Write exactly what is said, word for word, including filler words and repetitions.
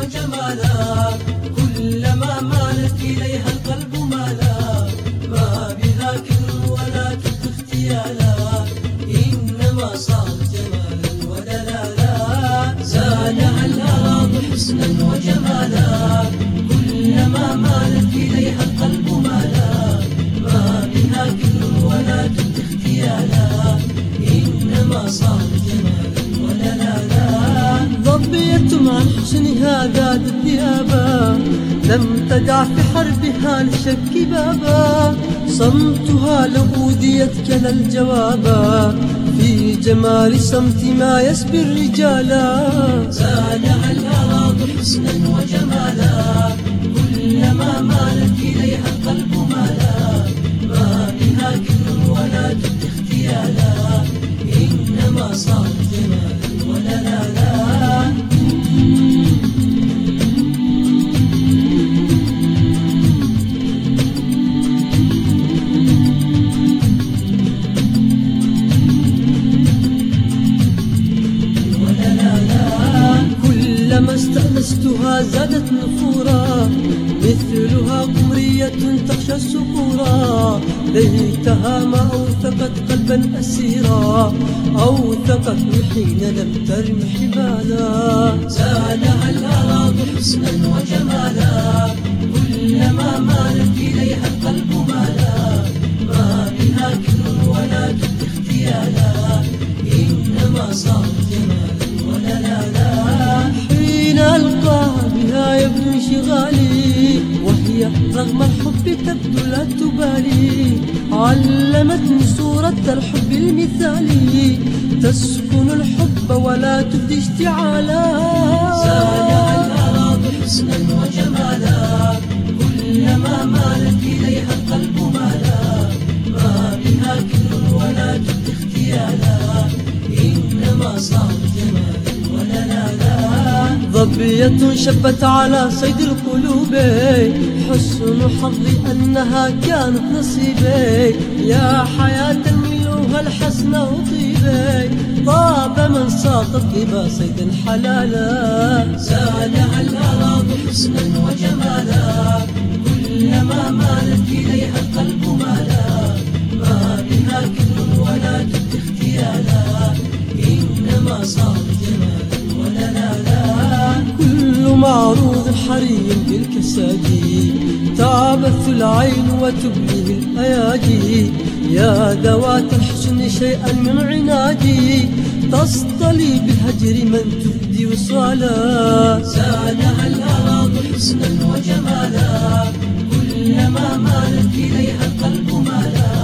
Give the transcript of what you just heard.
وجمالا، كلما مالت إليها القلب مالا، ما بها كبر ولا كبر اختيالا، إنما صارت جمالا ودلالا. زادها الأراض حسنا وجمالا، كلما مالت إليها القلب مالا، ما بها كبر ولا كبر اختيالا، إنما صارت جمالا ودلالا. ضبية عن حسنها ذات ثيابا، لم تدع في حربها للشك بابا، صمتها لو أوذيت كلا الجوابا، في جمال صمت ما يسبي الرجالا. زادها الأراض حسنا وجمالا، كلما مالت إليها القلب مالا، ما بها كبر ولا كبر اختيالا، إنما صارت جمالا ودلالا. كلما استأنستها زادت نفورا، مثلها قمرية تخشى السكورا، ليتها ما أوثقت قلبا أسيرا، أوثقت حين لم ترم حبالا. زادها الأراض حسنا وجمالا، كلما مالت إليها القلب مالا، ما بها كبر ولا كبر اختيالا، إنما صارت جمالا ودلالا. حين ألقاها بها يبدو انشغالي، وهي رغم الحب تبدو لا تبالي، علمتني صورة الحب المثالي، تسكن الحب ولا تبدي اشتعالا. زادها الأراض حسنا وجمالا، كلما مالت إليها القلب مالا، ما بها كبر ولا كبر اختيالا، إنما صارت جمالا ودلالا. ظبية شبت على صيد القلوب، حسن حظي أنها كانت نصيبي، يا حياة ملوها الحسن وطيبي، طاب من ساقط بما صيد حلالا. زادها الأراض حسنا وجمالا، كلما مالت إليها القلب مالا، ما بها كبر ولا كبر اختيالا، إنما صارت جمالا ودلالا. كل معروض حري بالكسادي، تعبث العين وتبلي الأيادي، يا ذوات الحسن شيئا من عنادي، تصطلي بالهجر من تبدي وصالا. زادها الأراض حسنا وجمالا، كلما مالت إليها القلب مالا،